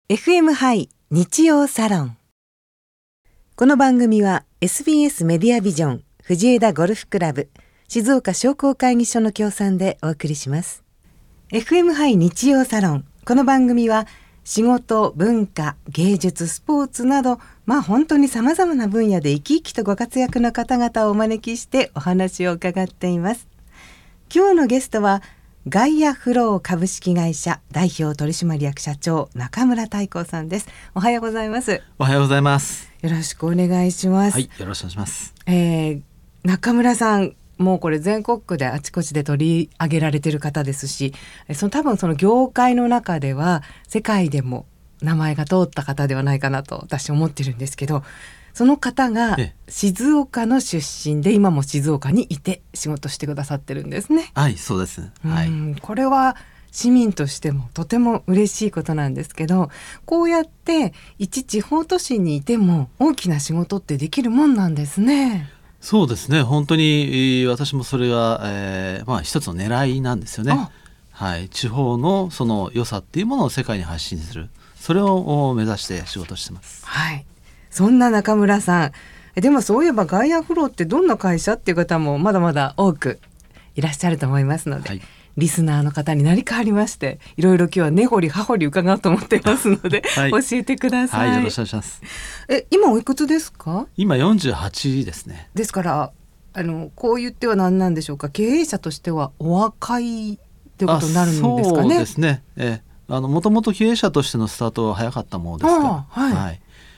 FM ハイ日曜サロン。この番組は SBS メディアビジョン藤枝ゴルフクラブ静岡商工会議所の協賛でお送りします。 FM ハイ日曜サロン。この番組は仕事、文化、芸術、スポーツなど本当に様々な分野で生き生きとご活躍の方々をお招きしてお話を伺っています。今日のゲストはガイアフロー株式会社代表取締役社長中村太光さんです。おはようございます。 おはようございます。 よろしくお願いします。 はい、よろしくお願いします。 中村さん、もうこれ全国区であちこちで取り上げられている方ですし、多分その業界の中では世界でも名前が通った方ではないかなと私思ってるんですけど、その方が静岡の出身で今も静岡にいて仕事してくださってるんですね。 はい、そうです、はい、 これは市民としてもとても嬉しいことなんですけど、こうやって一地方都市にいても大きな仕事ってできるもんなんですね。 そうですね、本当に私もそれが、一つの狙いなんですよね。はい、地方のその良さっていうものを世界に発信する、それを目指して仕事してます。 はい、そんな中村さん、でもそういえばガイアフローってどんな会社っていう方もまだまだ多くいらっしゃると思いますので、はい、リスナーの方になり変わりましていろいろ今日は根掘り葉掘り伺おうと思っていますので、はい、教えてください。 はい、よろしくお願いします。 今おいくつですか？ 今48ですね。 ですからこう言っては何なんでしょうか、経営者としてはお若いってことになるんですかね。 そうですね、もともと経営者としてのスタートは早かったものですから、はい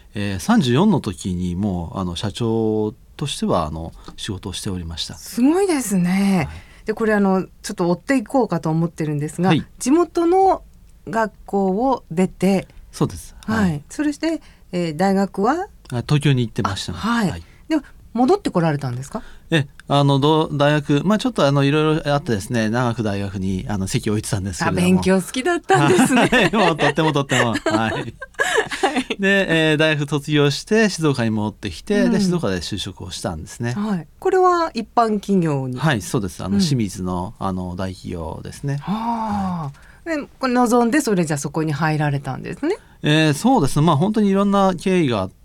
、34の時にもう社長としては仕事をしておりました。 すごいですね、はい、でこれちょっと追っていこうかと思ってるんですが、はい、地元の学校を出て。 そうです、 はい、それして、大学は東京に行ってました、ね。 はい、はい、で戻ってこられたんですか？ 大学、ちょっといろいろあってですね、長く大学に籍を置いてたんですけれども。 勉強好きだったんですね。 もうとってもはい、で、大学卒業して静岡に戻ってきて、で静岡で就職をしたんですね。 はい、これは一般企業に。 はい、そうです。清水の大企業ですね。 はあ、でこれ望んでそれじゃそこに入られたんですね。 そうですね、本当にいろんな経緯があって、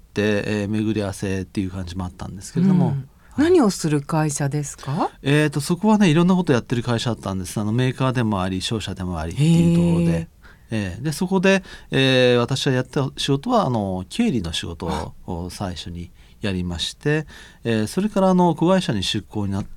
巡り合わせっていう感じもあったんですけれども、 何をする会社ですか？ そこはね、いろんなことやってる会社だったんです。メーカーでもあり商社でもありっていうところで、でそこで、私はやった仕事は経理の仕事を最初にやりまして、それから子会社に出向になって、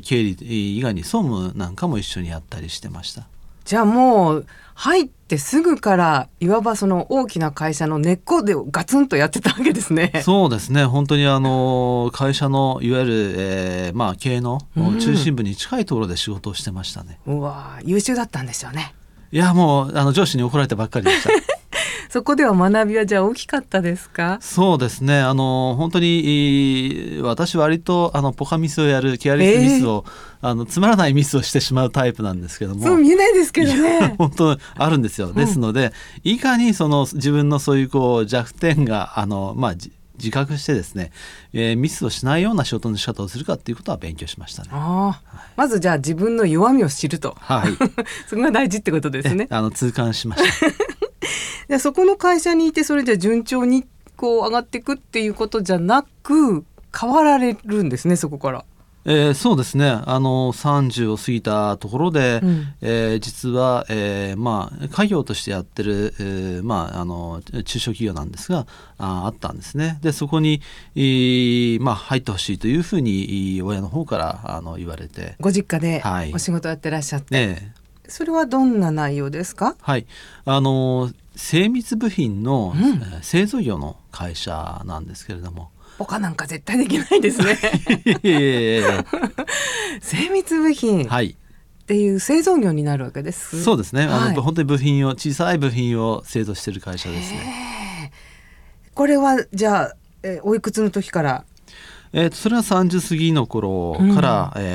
経理以外に総務なんかも一緒にやったりしてました。 じゃあもう入ってすぐからいわばその大きな会社の根っこでガツンとやってたわけですね。 そうですね、本当に会社のいわゆる、経営の中心部に近いところで仕事をしてましたね。 うわ、優秀だったんですよね。 いや、もう上司に怒られてばっかりでした。 そこでは学びはじゃあ大きかったですか？ そうですね、本当に私割とポカミスをやるケアレスミスを、つまらないミスをしてしまうタイプなんですけども。 そう見えないですけどね。 本当あるんですよ。ですので、いかに自分のそういう弱点が自覚してですね、ミスをしないような仕事の仕方をするかっていうことは勉強しましたね。 まずじゃあ自分の弱みを知ると、はい、そこが大事ってことですね。 痛感しました。 でそこの会社にいてそれじゃ順調に上がっていくっていうことじゃなく変わられるんですね、そこから。 そうですね、30を過ぎたところで、実は、家業としてやってる、中小企業なんですがあったんですね。でそこに、入ってほしいというふうに親の方から言われて。 ご実家でお仕事やってらっしゃって、それはどんな内容ですか？ はい、精密部品の、製造業の会社なんですけれども。 他なんか絶対できないですね。精密部品っていう製造業になるわけです。 そうですね、本当に小さい部品を製造している会社ですね。 これはじゃあ、おいくつの時から？ それは30過ぎの頃から、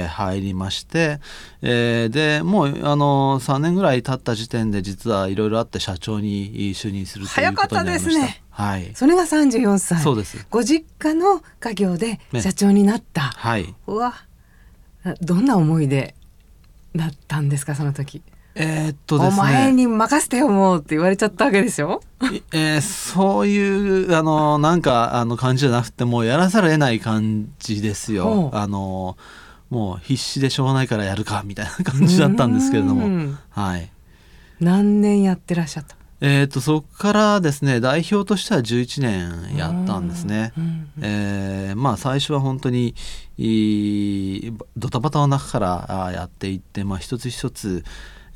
入りまして、でもう3年ぐらい経った時点で実はいろいろあって社長に就任するということになりました。早かったですね。はい、それが34歳。 そうです。 ご実家の家業で社長になった、 はい、 うわ、どんな思いでだったんですか、その時。 ですね、 お前に任せてよもうって言われちゃったわけですよ。 そういうなんか感じじゃなくて、もうやらざるを得ない感じですよ。もう必死でしょうがないからやるかみたいな感じだったんですけれども、はい、 何年やってらっしゃった？ そこからですね、代表としては11年やったんですね。最初は本当にドタバタの中からやっていって、一つ一つ、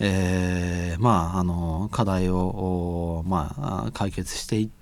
課題を、解決していって、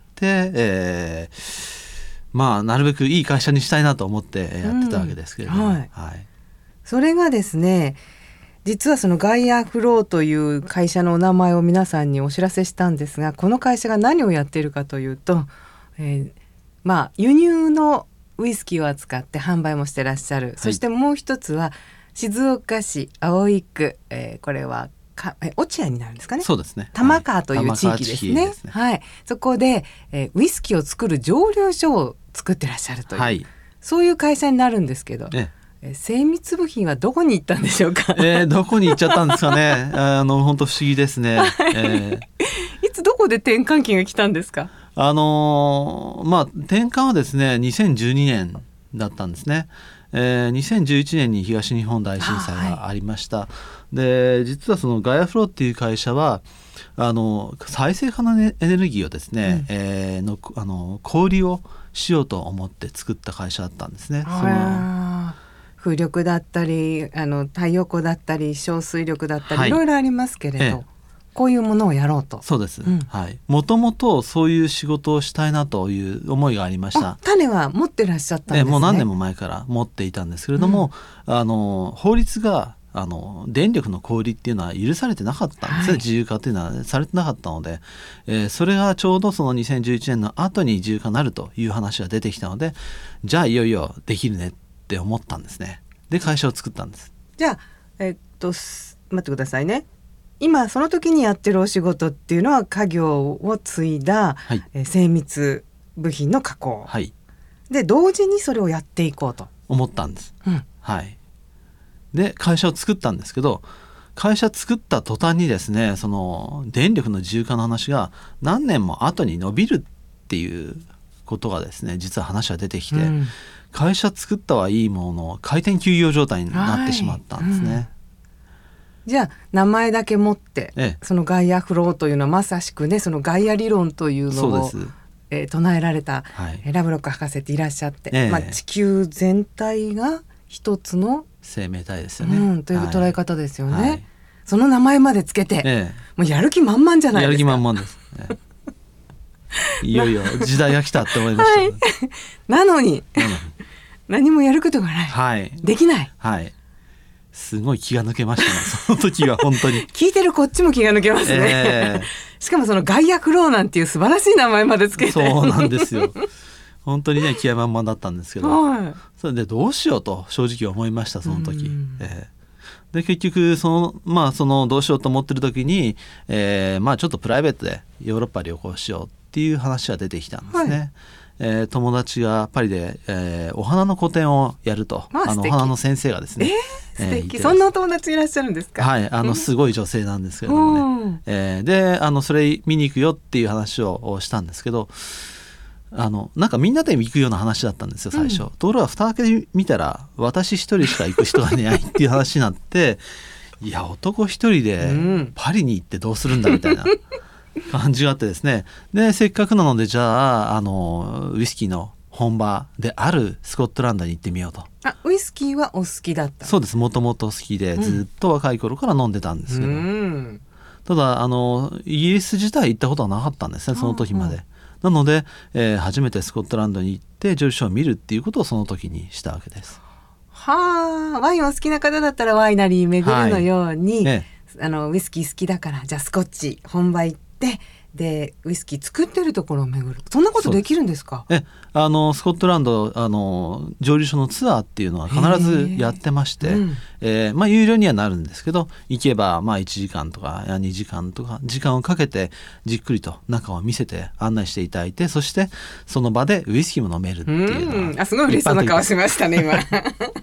なるべくいい会社にしたいなと思ってやってたわけですけれども、 それがですね、実はそのガイアフローという会社のお名前を皆さんにお知らせしたんですが、この会社が何をやっているかというと、輸入のウイスキーを扱って販売もしてらっしゃる、そしてもう一つは静岡市葵区、これは落合になるんですかね。 そうですね、 玉川という地域ですね。そこで、ウイスキーを作る蒸留所を作ってらっしゃるという、そういう会社になるんですけど、精密部品はどこに行ったんでしょうか？ どこに行っちゃったんですかね。本当不思議ですね。 いつどこで転換期が来たんですか？ 転換はですね2012年だったんですね。2011年に東日本大震災がありました。で実はそのガイアフローっていう会社は再生可能エネルギーをですね、小売りをしようと思って作った会社だったんですね。 風力だったり太陽光だったり小水力だったり、いろいろありますけれど、こういうものをやろうと。 そうです、もともとそういう仕事をしたいなという思いがありました。 種は持ってらっしゃったんですね。 もう何年も前から持っていたんですけれども、法律が電力の小売りっていうのは許されてなかったんですね。自由化というのはされてなかったので、それがちょうどその2011年の後に自由化になるという話が出てきたので、じゃあいよいよできるねって思ったんですね。で会社を作ったんです。 じゃあ、待ってくださいね。今その時にやってるお仕事っていうのは家業を継いだ、精密部品の加工、で同時にそれをやっていこうと思ったんです。で会社を作ったんですけど、会社作った途端にですね、その電力の自由化の話が何年も後に伸びるっていうことがですね、実は話が出てきて、会社作ったはいいものの開店休業状態になってしまったんですね。 じゃあ名前だけ持って、そのガイアフローというのはまさしくね、そのガイア理論というのを唱えられた、ラブロック博士っていらっしゃって、地球全体が一つの生命体ですよね、 という捉え方ですよね。その名前までつけて、もうやる気満々じゃないですか。 やる気満々です、いよいよ時代が来たって思いました、 なのに何もやることがない、できない、 すごい気が抜けましたね、その時は本当に聞いてるこっちも気が抜けますね、しかもそのガイアフローなんていう素晴らしい名前までつけて。 そうなんですよ本当にね気合満々だったんですけど、それでどうしようと正直思いました、その時。で結局そのどうしようと思ってる時に、ちょっとプライベートでヨーロッパ旅行しようっていう話が出てきたんですね。友達がパリで、お花の個展をやると、お花の先生がですね、 素敵、そんなお友達いらっしゃるんですか？ すごい女性なんですけれどもね、でそれ見に行くよっていう話をしたんですけど、なんかみんなで行くような話だったんですよ最初。ところが蓋開けてみたら私一人しか行く人がいないっていう話になっていや男一人でパリに行ってどうするんだみたいな感じがあってですね、でせっかくなのでじゃあウイスキーの本場であるスコットランドに行ってみようと。ウイスキーはお好きだった？ そうです、もともと好きでずっと若い頃から飲んでたんですけど、ただイギリス自体行ったことはなかったんですね、その時まで。なので、初めてスコットランドに行って蒸留所を見るっていうことをその時にしたわけです。 ワインを好きな方だったらワイナリー巡るのように、ウイスキー好きだからじゃあスコッチ本場行ってでウイスキー作ってるところを巡る、そんなことできるんですか？スコットランド蒸留所のツアーっていうのは必ずやってまして、有料にはなるんですけど、行けば1時間とか2時間とか時間をかけてじっくりと中を見せて案内していただいて、そしてその場でウイスキーも飲めるっていうのは、 すごい嬉しそうな顔しましたね今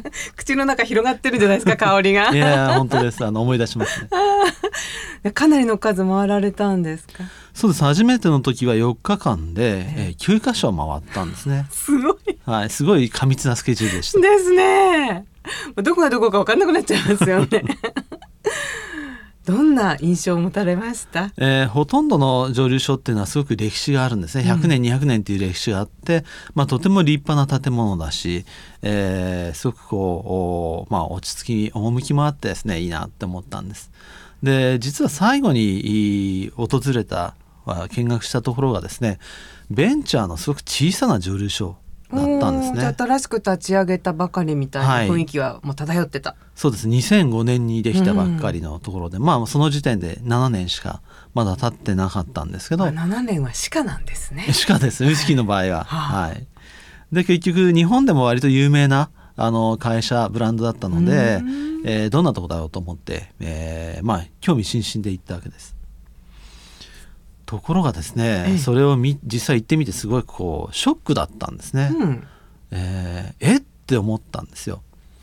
口の中広がってるじゃないですか、香りが。 いや本当です。思い出しますね。 かなりの数回られたんですか？ そうです。初めての時は4日間で、9カ所回ったんですね。 すごい、 はい、すごい過密なスケジュールでした。 ですね。どこがどこか分かんなくなっちゃいますよね。どんな印象を持たれました？ ほとんどの蒸留所っていうのはすごく歴史があるんですね。100年、200年っていう歴史があって、とても立派な建物だし、すごくこう、落ち着き趣もあってですね、いいなって思ったんです。で実は最後に訪れた見学したところがですね、ベンチャーのすごく小さな蒸留所だったんですね。 新しく立ち上げたばかりみたいな雰囲気はもう漂ってた、 そうです。2005年にできたばっかりのところで、その時点で7年しかまだ経ってなかったんですけど、 7年は歯科なんですね。 歯科です。ウイスキーの場合は、はい。で結局日本でも割と有名な会社ブランドだったので、どんなとこだろうと思って、興味津々で行ったわけです。ところがですね、それを実際行ってみてすごいこうショックだったんですね。って思ったんですよ。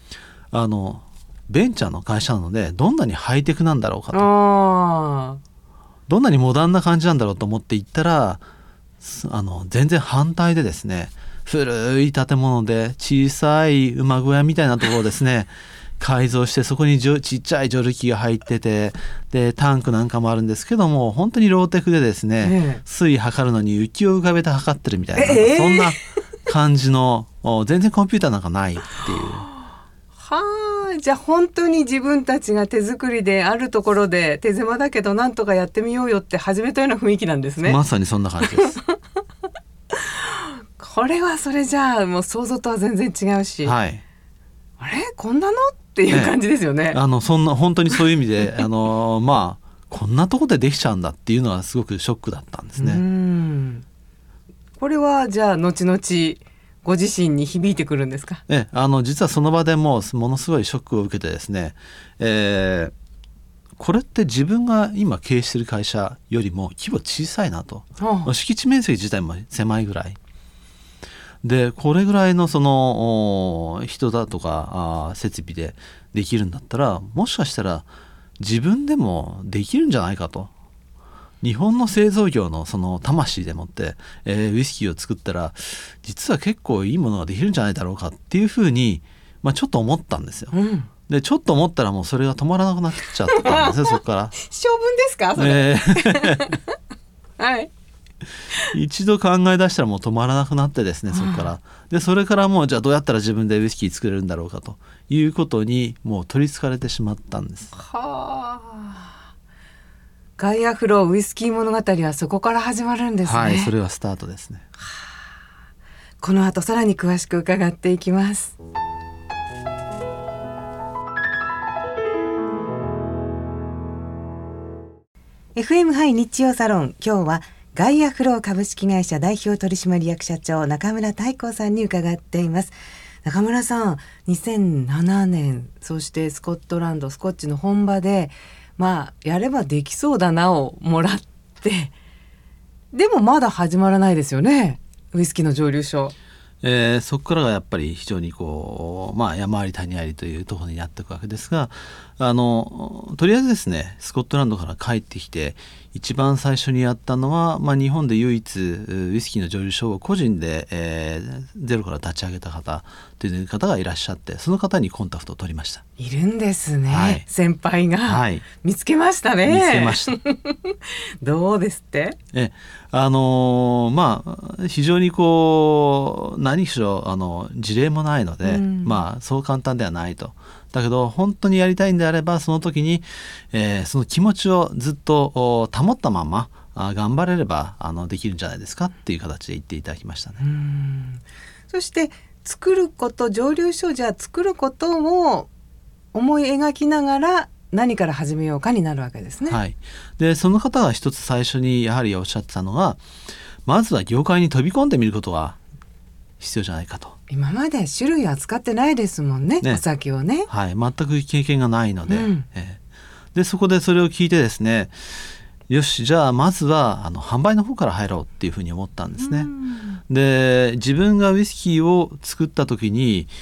ベンチャーの会社なのでどんなにハイテクなんだろうかと、どんなにモダンな感じなんだろうと思って行ったら、全然反対でですね、古い建物で小さい馬小屋みたいなところをですね改造して、そこにちっちゃい蒸留機が入ってて、でタンクなんかもあるんですけども、本当にローテクでですね、水測るのに浮きを浮かべて測ってるみたいな、そんな感じの全然コンピューターなんかないっていう。 じゃあ本当に自分たちが手作りであるところで手狭だけどなんとかやってみようよって始めたような雰囲気なんですね。 まさにそんな感じです。 これはそれじゃあもう想像とは全然違うし、 はい、 あれこんなのっていう感じですよね。 そんな本当にそういう意味でこんなとこでできちゃうんだっていうのはすごくショックだったんですね。 これはじゃあ後々ご自身に響いてくるんですか？ 実はその場でものすごいショックを受けてですね、これって自分が今経営している会社よりも規模小さいなと、敷地面積自体も狭いぐらいで、これぐらいのその人だとか設備でできるんだったら、もしかしたら自分でもできるんじゃないかと。日本の製造業のその魂でもって、ウイスキーを作ったら実は結構いいものができるんじゃないだろうかっていうふうに、ちょっと思ったんですよ。でちょっと思ったらもうそれが止まらなくなっちゃったんですね。そこから性分ですかそれ、はい、 一度考え出したらもう止まらなくなってですね、そこからでそれからもうじゃあどうやったら自分でウイスキー作れるんだろうかということにもう取りつかれてしまったんです。 ガイアフローウイスキー物語はそこから始まるんですね。 はい、それはスタートですね。 この後さらに詳しく伺っていきます。FM ハイ日曜サロン、今日はガイアフロー株式会社代表取締役社長中村太閤さんに伺っています。中村さん、2007年そしてスコットランドスコッチの本場でやればできそうだなをもらって、でもまだ始まらないですよね、ウイスキーの蒸留所。 そこからがやっぱり非常にこう、山あり谷ありというところになっていくわけですが、とりあえずですね、スコットランドから帰ってきて一番最初にやったのは、日本で唯一ウイスキーの蒸留所を個人で、ゼロから立ち上げた方という方がいらっしゃって、その方にコンタクトを取りました。 いるんですね、先輩が、見つけましたね。 見つけました。 どうですって？ 非常にこう何しろ事例もないので、そう簡単ではないと。だけど本当にやりたいんであればその時に、その気持ちをずっと保ったまま頑張れればできるんじゃないですかっていう形で言っていただきましたね。 そして作ること、蒸留所じゃ作ることを思い描きながら何から始めようかになるわけですね。 でその方が一つ最初にやはりおっしゃってたのが、まずは業界に飛び込んでみることが必要じゃないかと。 今まで種類扱ってないですもんね、お酒をね。 全く経験がないので、でそこでそれを聞いてですね、よしじゃあまずは販売の方から入ろうっていうふうに思ったんですね。で自分がウイスキーを作った時に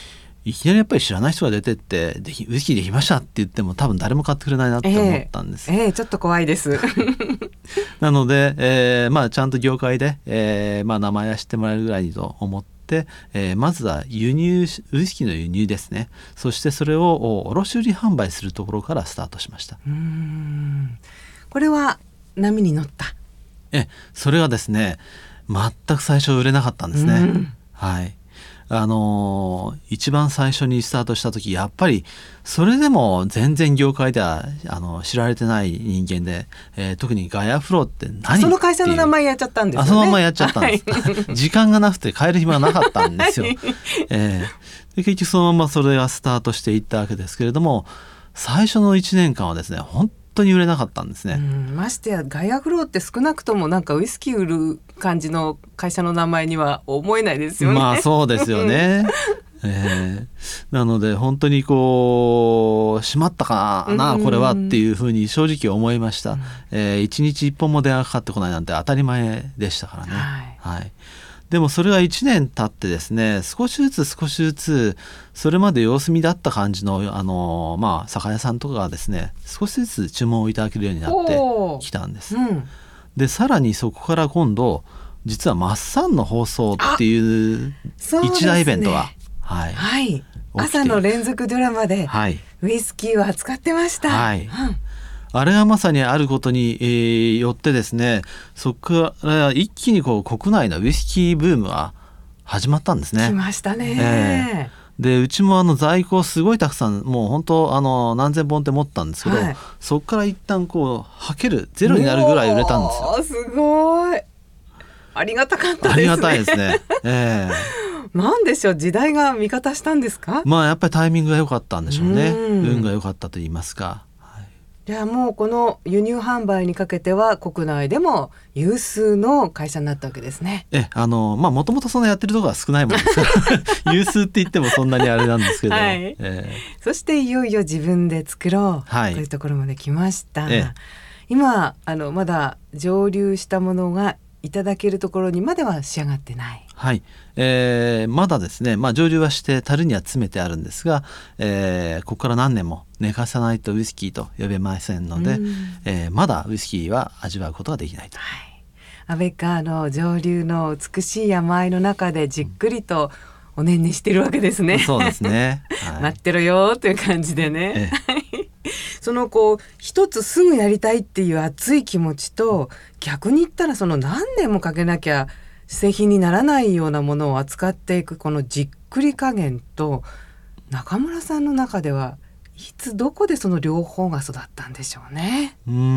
いきなりやっぱり知らない人が出てってウイスキーできましたって言っても多分誰も買ってくれないなって思ったんです、 ちょっと怖いですなので、ちゃんと業界で、名前は知ってもらえるぐらいにと思って、まずはウイスキーの輸入ですね。そしてそれを卸売販売するところからスタートしました。 これは波に乗った？ それがですね、全く最初売れなかったんですね。はい。一番最初にスタートした時、やっぱりそれでも全然業界では知られてない人間で、特にガヤフローって何？ その会社の名前やっちゃったんですよね。 そのままやっちゃったんです、時間がなくて変える暇がなかったんですよ、で結局そのままそれがスタートしていったわけですけれども、最初の1年間はですね、本当に売れなかったんですね。 ましてやガヤフローって少なくともなんかウイスキー売る感じの会社の名前には思えないですよね。 そうですよね、なので本当にしまったかな、これはっていうふうに正直思いました。1日1本も電話かかってこないなんて当たり前でしたからね。でもそれが1年経ってですね、少しずつそれまで様子見だった感じの酒屋さんとかがですね、少しずつ注文をいただけるようになってきたんです、でさらにそこから今度実はマッサンの放送っていう一大イベントが、 朝の連続ドラマでウイスキーを扱ってました。 あれがまさにあることに、よってですね、そこから一気に国内のウイスキーブームが始まったんですね。 来ましたね、 でうちも在庫すごいたくさん、もう本当何千本って持ったんですけど、そこから一旦はけるゼロになるぐらい売れたんですよ。 すごいありがたかったですね。 ありがたいですね、 なんでしょう、時代が味方したんですか？ やっぱりタイミングが良かったんでしょうね。運が良かったと言いますか。 じゃあもうこの輸入販売にかけては国内でも有数の会社になったわけですね。 もともとそんなやってるところは少ないもんですから有数って言ってもそんなにあれなんですけど、 そしていよいよ自分で作ろうというところまで来ました、今まだ蒸留したものがいただけるところにまでは仕上がってない。 まだですね、蒸留はして樽には詰めてあるんですが、ここから何年も寝かさないとウイスキーと呼べませんので、まだウイスキーは味わうことができないと。 アベッカーの蒸留の美しい山あいの中でじっくりとおねんねしてるわけですね。 そうですね、 待ってろよという感じでね、その一つすぐやりたいっていう熱い気持ちと、逆に言ったらその何年もかけなきゃ製品にならないようなものを扱っていくこのじっくり加減と、中村さんの中ではいつどこでその両方が育ったんでしょうね。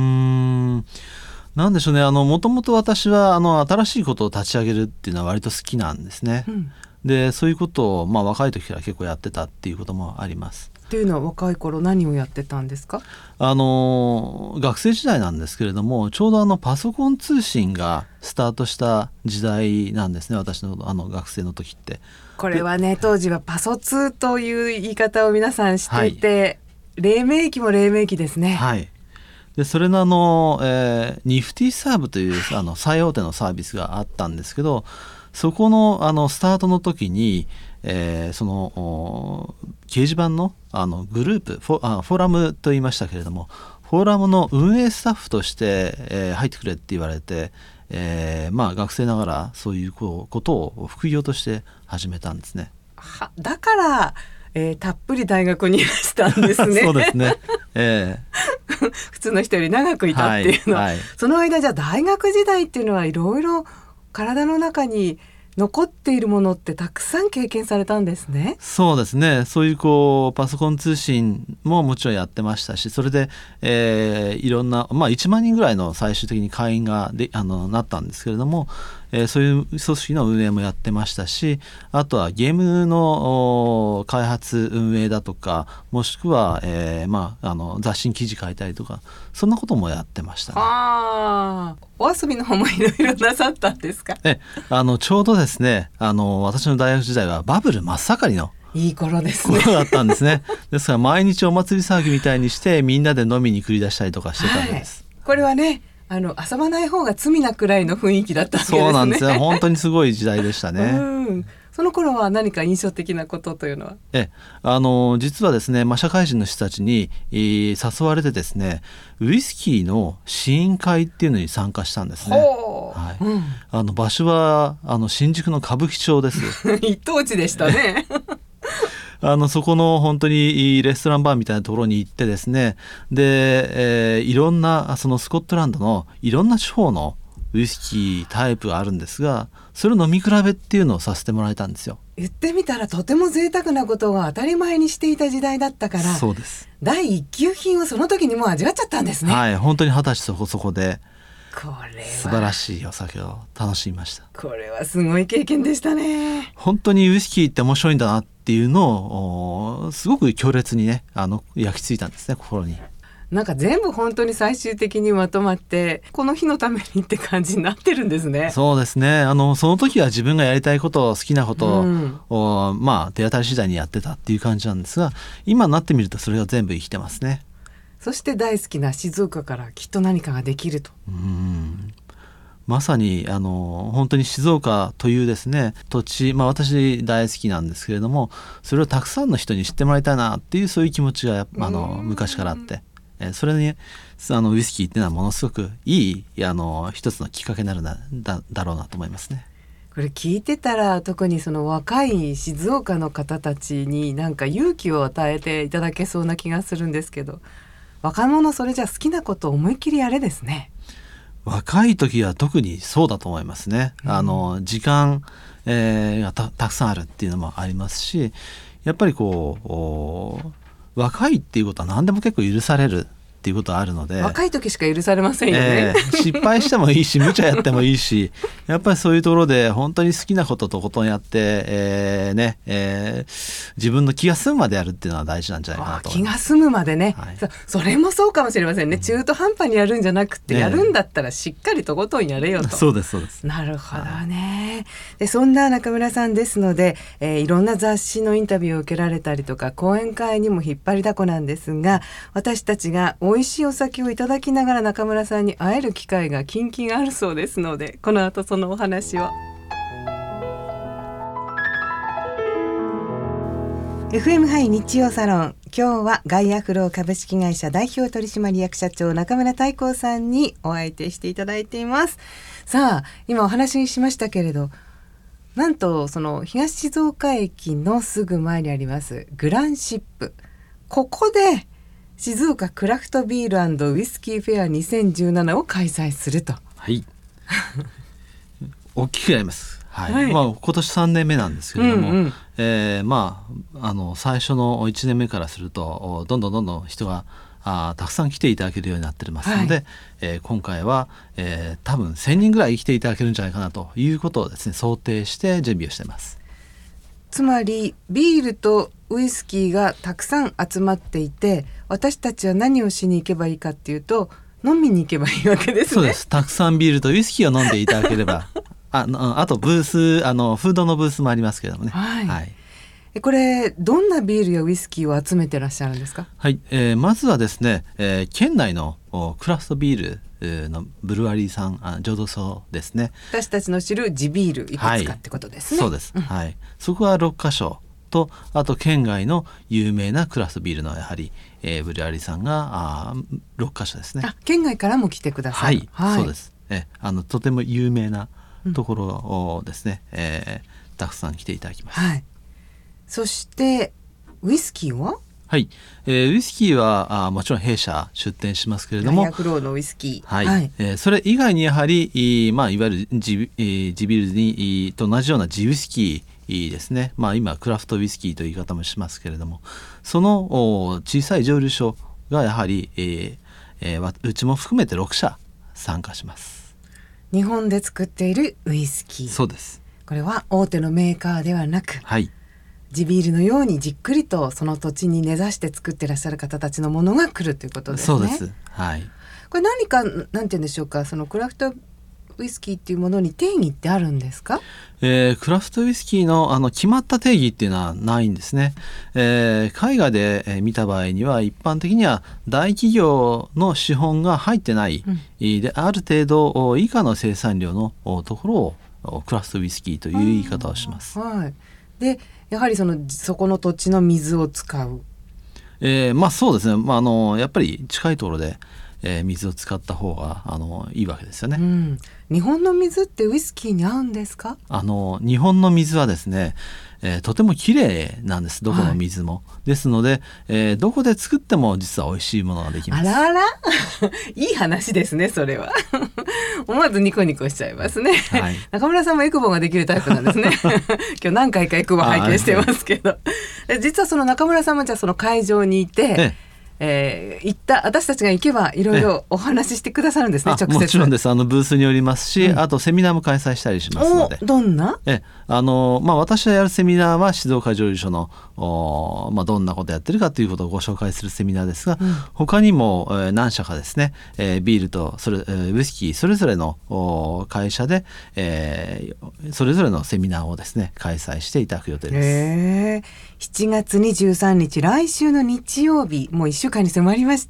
なんでしょうね、もともと私は新しいことを立ち上げるっていうのは割と好きなんですね、でそういうことを、若い時から結構やってたっていうこともあります。 というのは若い頃何をやってたんですか？ 学生時代なんですけれども、ちょうどパソコン通信がスタートした時代なんですね、私の学生の時って。 これはね、当時はパソ通という言い方を皆さんしていて、黎明期も黎明期ですね。 でそれのニフティサーブという最大手のサービスがあったんですけど、そこのスタートの時に、その掲示板のグループフォーラムと言いましたけれども、フォーラムの運営スタッフとして、入ってくれって言われて、学生ながらそういうことを副業として始めたんですね。 だから、たっぷり大学にいらしたんですね。 そうですね、 普通の人より長くいたっていうのは、その間じゃあ大学時代っていうのはいろいろ体の中に残っているものってたくさん経験されたんですね。 そうですね、そういうパソコン通信ももちろんやってましたし、それで、いろんな、1万人ぐらいの最終的に会員がなったんですけれども、そういう組織の運営もやってましたし、あとはゲームの開発運営だとか、もしくは、雑誌に記事書いたりとか、そんなこともやってましたね。 お遊びの方もいろいろなさったんですか？ ちょうどですね、私の大学時代はバブル真っ盛りのいい頃ですね。 頃だったんですね。ですから毎日お祭り騒ぎみたいにしてみんなで飲みに繰り出したりとかしてたわけです、 これはね、遊ばない方が罪なくらいの雰囲気だったわけですね。 そうなんですよ、本当にすごい時代でしたね。 その頃は何か印象的なことというのは？ 実はですね、社会人の人たちに、誘われてですね、ウイスキーの試飲会っていうのに参加したんですね。はい、場所は新宿の歌舞伎町です。 一等地でしたね。 そこの本当にレストランバーみたいなところに行ってですね、で、いろんなそのスコットランドのいろんな地方のウイスキータイプがあるんですが、それを飲み比べっていうのをさせてもらえたんですよ。 言ってみたらとても贅沢なことが当たり前にしていた時代だったから、 そうです。 第一級品をその時にもう味わっちゃったんですね。 はい、本当に20歳そこそこでこれは素晴らしいお酒を楽しみました。 これはすごい経験でしたね。 本当にウイスキーって面白いんだなっていうのをすごく強烈にね、焼き付いたんですね、心に。 なんか全部本当に最終的にまとまってこの日のためにって感じになってるんですね。 そうですね。その時は自分がやりたいこと好きなことを、手当たり次第にやってたっていう感じなんですが、今になってみるとそれが全部生きてますね。 そして大好きな静岡からきっと何かができると。 まさに本当に静岡というですね土地、私大好きなんですけれども、それをたくさんの人に知ってもらいたいなっていうそういう気持ちが昔からあって、それにウイスキーっていうのはものすごくいい一つのきっかけになるだろうなと思いますね。 これ聞いてたら特にその若い静岡の方たちになんか勇気を与えていただけそうな気がするんですけど、若者それじゃ好きなことを思いっきりやれですね。 若い時は特にそうだと思いますね。時間、が たくさんあるっていうのもありますし、やっぱり若いっていうことは何でも結構許されるっていうことはあるので、 若い時しか許されませんよね。 失敗してもいいし無茶やってもいいし、やっぱりそういうところで本当に好きなこととことんやって、自分の気が済むまでやるっていうのは大事なんじゃないかなと思います。 気が済むまでね、 はい、 それもそうかもしれませんね。中途半端にやるんじゃなくて、やるんだったらしっかりとことんやれよと。 そうですそうです。 なるほどね。でそんな中村さんですので、いろんな雑誌のインタビューを受けられたりとか講演会にも引っ張りだこなんですが、私たちが美味しいお酒をいただきながら中村さんに会える機会が近々あるそうですので、この後そのお話を。 FM ハイ日曜サロン、今日はガイアフロー株式会社代表取締役社長中村泰光さんにお相手していただいています。さあ今お話にしましたけれど、なんとその東静岡駅のすぐ前にありますグランシップ、ここで静岡クラフトビール&ウイスキーフェア2017を開催すると。 はい大きくやります。はい、今年3年目なんですけれども、最初の1年目からするとどんどん人がたくさん来ていただけるようになってますので、今回は、多分1000人ぐらい来ていただけるんじゃないかなということをですね想定して準備をしています。 つまりビールとウイスキーがたくさん集まっていて、私たちは何をしに行けばいいかっていうと飲みに行けばいいわけですね。 そうです。たくさんビールとウイスキーを飲んでいただければあとブースフードのブースもありますけどもね。 これどんなビールやウイスキーを集めてらっしゃるんですか？ はい、まずはですね、県内のクラフトビールのブルワリーさん浄土荘ですね。 私たちの知る地ビールいくつかってことですね。 そうです、そこは6カ所と、あと県外の有名なクラフトビールのやはり、ブルワリーさんが6カ所ですね。 県外からも来てください。 そうです。とても有名なところをですね、たくさん来ていただきます。 そしてウイスキーは？ ウイスキーはもちろん弊社出店しますけれども、 ガイアフローのウイスキー、 それ以外にやはりいわゆる地ビールにと同じような地ウイスキーですね。今クラフトウイスキーという言い方もしますけれども、その小さい蒸留所がやはり、うちも含めて6社参加します。 日本で作っているウイスキー。 そうです。 これは大手のメーカーではなく、地ビールのようにじっくりとその土地に根ざして作ってらっしゃる方たちのものが来るということですね。 そうです。 これ何かなんて言うんでしょうか、そのクラフトウイスキーっていうものに定義ってあるんですか？ クラフトウイスキーの決まった定義っていうのはないんですね。海外で見た場合には一般的には大企業の資本が入ってない、である程度以下の生産量のところをクラフトウイスキーという言い方をします。 はい、でやはりそこの土地の水を使う。 そうですね、やっぱり近いところで、水を使った方がいいわけですよね。 日本の水ってウイスキーに合うんですか？ 日本の水はですね、とてもきれいなんです。どこの水も、ですので、どこで作っても実は美味しいものができます。 あらあらいい話ですね、それは思わずニコニコしちゃいますね、はい、中村さんもエクボができるタイプなんですね今日何回かエクボ拝見してますけど実はその中村さんもじゃあその会場にいて、行った私たちが行けばいろいろお話ししてくださるんですね。直接もちろんです。ブースによりますし、あとセミナーも開催したりしますので。 どんな？ 私がやるセミナーは静岡蒸留所のどんなことやってるかということをご紹介するセミナーですが、他にも、何社かですね、ビールとウイスキーそれぞれの会社で、それぞれのセミナーをですね開催していただく予定です。 7月23日来週の日曜日、もう1週間に迫りました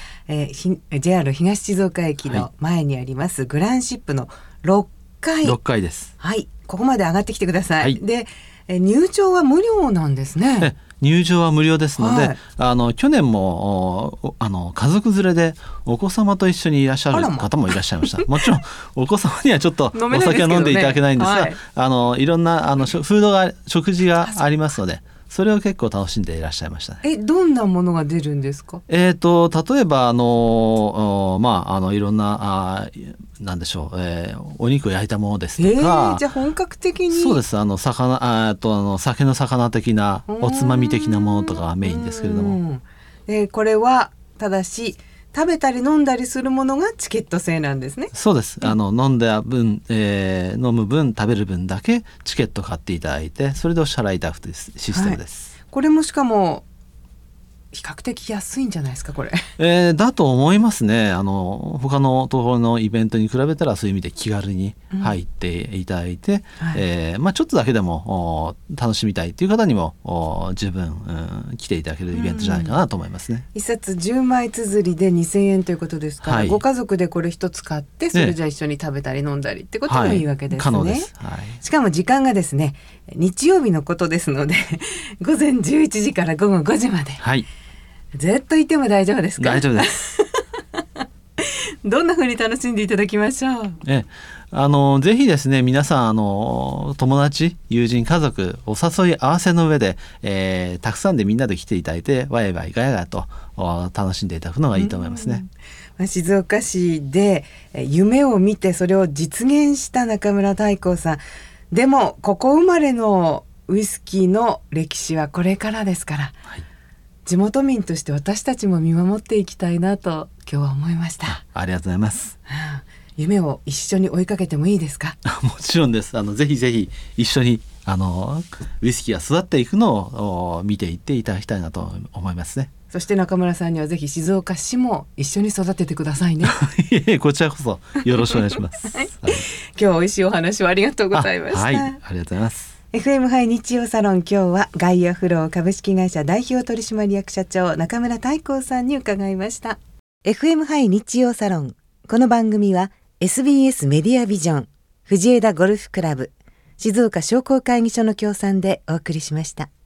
、JR 東静岡駅の前にあります、グランシップの6階です。 はい、ここまで上がってきてください。で、入場は無料なんですね。 入場は無料ですので、去年も家族連れでお子様と一緒にいらっしゃる方もいらっしゃいました。もちろんお子様にはちょっとお酒を飲んでいただけないんですが、いろんな食事がありますので、それを結構楽しんでいらっしゃいましたね。 どんなものが出るんですか？ 例えばいろんななんでしょう、お肉を焼いたものですとか、 じゃあ本格的に。 そうです。酒の魚的なおつまみ的なものとかがメインですけれども、 これはただし食べたり飲んだりするものがチケット制なんですね。 そうです。飲んだ分、飲む分食べる分だけチケット買っていただいて、それでお支払いいただくというシステムです。 これもしかも比較的安いんじゃないですかこれ。 だと思いますね。他のところのイベントに比べたらそういう意味で気軽に入っていただいて、ちょっとだけでも楽しみたいという方にも十分、来ていただけるイベントじゃないかなと思いますね。 一冊10枚綴りで2000円ということですから、ご家族でこれ一つ買ってそれじゃ一緒に食べたり飲んだりってこともいいわけですね。 可能です。 しかも時間がですね日曜日のことですので午前11時から午後5時まで。ずっといても大丈夫ですか？ 大丈夫ですどんな風に楽しんでいただきましょう。ぜひですね皆さん友達友人家族お誘い合わせの上で、たくさんでみんなで来ていただいてワイワイガヤガヤと楽しんでいただくのがいいと思いますね。 静岡市で夢を見てそれを実現した中村太閤さんでもここ生まれのウイスキーの歴史はこれからですから、地元民として私たちも見守っていきたいなと今日は思いました。 ありがとうございます。 夢を一緒に追いかけてもいいですか？ もちろんです。ぜひぜひ一緒にウイスキーが育っていくのを見ていっていただきたいなと思いますね。 そして中村さんにはぜひ静岡市も一緒に育ててくださいねこちらこそよろしくお願いします今日は美味しいお話をありがとうございました。 ありがとうございます。 FM ハイ日曜サロン、今日はガイアフロー株式会社代表取締役社長中村太閤さんに伺いました。 FM ハイ日曜サロン、この番組は SBS メディアビジョン、藤枝ゴルフクラブ、静岡商工会議所の協賛でお送りしました。